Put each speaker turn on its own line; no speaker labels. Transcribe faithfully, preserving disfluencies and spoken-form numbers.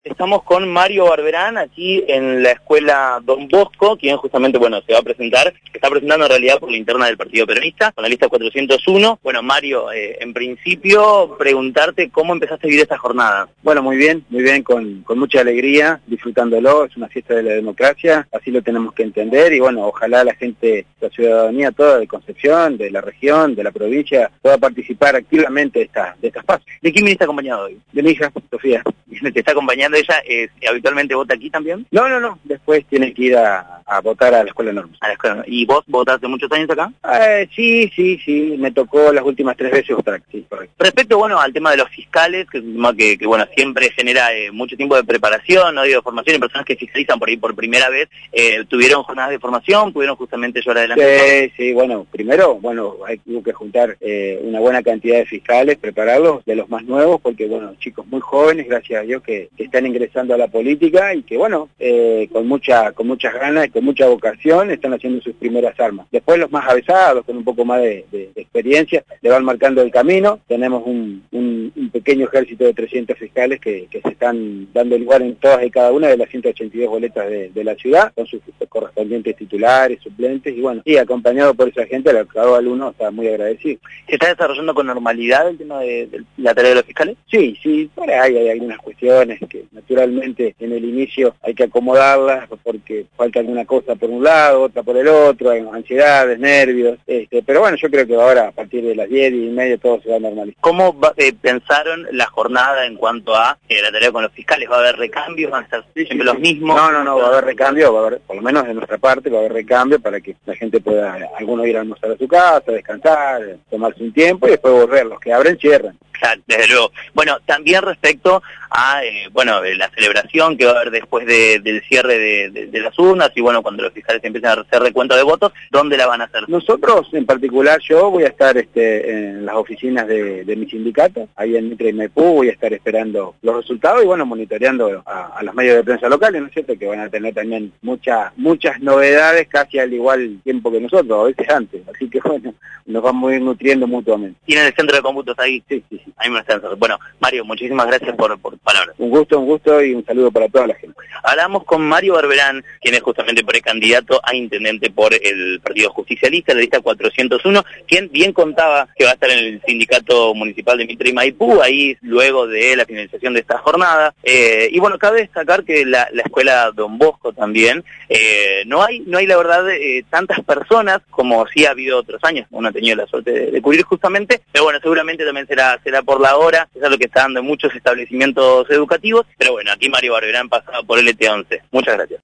Estamos con Mario Barberán aquí en la escuela Don Bosco, quien justamente, bueno, se va a presentar, se está presentando en realidad por la interna del Partido Peronista, con la lista cuatrocientos uno. Bueno, Mario, eh, en principio, preguntarte cómo empezaste a vivir esta jornada.
Bueno, muy bien, muy bien, con, con mucha alegría, disfrutándolo, es una fiesta de la democracia, así lo tenemos que entender, y bueno, ojalá la gente, la ciudadanía toda de Concepción, de la región, de la provincia, pueda participar activamente de, esta, de estas pasos.
¿De quién viniste acompañado hoy?
De mi hija, Sofía.
¿Te está acompañando ella? Eh, ¿Habitualmente vota aquí también?
No, no, no, después tiene que ir a, a votar a la Escuela Norma.
A la escuela. ¿Y vos votaste muchos años acá?
Eh, sí, sí, sí, me tocó las últimas tres veces votar, sí, correcto.
Respecto, bueno, al tema de los fiscales, que es un tema que, que bueno, siempre genera eh, mucho tiempo de preparación, ¿no? de formación, y personas que fiscalizan por ahí por primera vez, eh, ¿tuvieron jornadas de formación? ¿Pudieron justamente llevar adelante?
Sí, sí, bueno, primero, bueno, hay que juntar eh, una buena cantidad de fiscales, prepararlos, de los más nuevos, porque, bueno, chicos muy jóvenes, gracias a Dios, que, que están ingresando a la política y que, bueno, eh, con mucha con muchas ganas y con mucha vocación están haciendo sus primeras armas. Después los más avesados, con un poco más de, de, de experiencia, le van marcando el camino. Tenemos un, un, un pequeño ejército de trescientos fiscales que, que se están dando lugar en todas y cada una de las ciento ochenta y dos boletas de, de la ciudad, con sus correspondientes titulares, suplentes, y bueno, y acompañado por esa gente, al cada alumno está muy agradecido.
¿Se está desarrollando con normalidad el tema de, de la tarea de los fiscales?
Sí, sí, por ahí hay algunas cuestiones que naturalmente en el inicio hay que acomodarlas porque falta alguna cosa por un lado, otra por el otro, hay ansiedades, nervios, este, pero bueno, yo creo que ahora a partir de las diez y media todo se va a normalizar.
¿Cómo va, eh, pensaron la jornada en cuanto a eh, la tarea con los fiscales? ¿Va a haber recambios? ¿Van a ser
sí,
siempre
sí,
los mismos?
No, no, no, va a haber recambio, va a haber, por lo menos de nuestra parte, va a haber recambio para que la gente pueda, algunos ir a almorzar a su casa, descansar, tomarse un tiempo y después volver. Los que abren, cierran.
Claro, desde luego. Bueno, también respecto a eh, bueno la celebración que va a haber después de, del cierre de, de, de las urnas y bueno, cuando los fiscales empiecen a hacer recuento de votos, ¿dónde la van a hacer?
Nosotros, en particular yo, voy a estar este, en las oficinas de, de mi sindicato, ahí en Mitre y Maipú, voy a estar esperando los resultados y bueno, monitoreando a, a los medios de prensa locales, ¿no es cierto?, que van a tener también muchas muchas novedades casi al igual tiempo que nosotros, a veces antes, así que bueno, nos vamos a ir nutriendo mutuamente.
¿Tienen el centro de cómputos ahí?
Sí, sí, sí.
Ahí me están. Bueno, Mario, muchísimas gracias por, por palabras.
Un gusto, un gusto y un saludo para toda la gente.
Hablamos con Mario Barberán, quien es justamente precandidato a intendente por el Partido Justicialista, la lista cuatrocientos uno, quien bien contaba que va a estar en el sindicato municipal de Mitre y Maipú, ahí luego de la finalización de esta jornada. Eh, y bueno, cabe destacar que la, la escuela Don Bosco también, eh, no hay, no hay la verdad eh, tantas personas como sí ha habido otros años, uno ha tenido la suerte de, de cubrir justamente, pero bueno, seguramente también será, será por la hora, eso es lo que está dando en muchos establecimientos educativos, pero bueno, aquí Mario Barberán pasaba por L T once. Muchas gracias.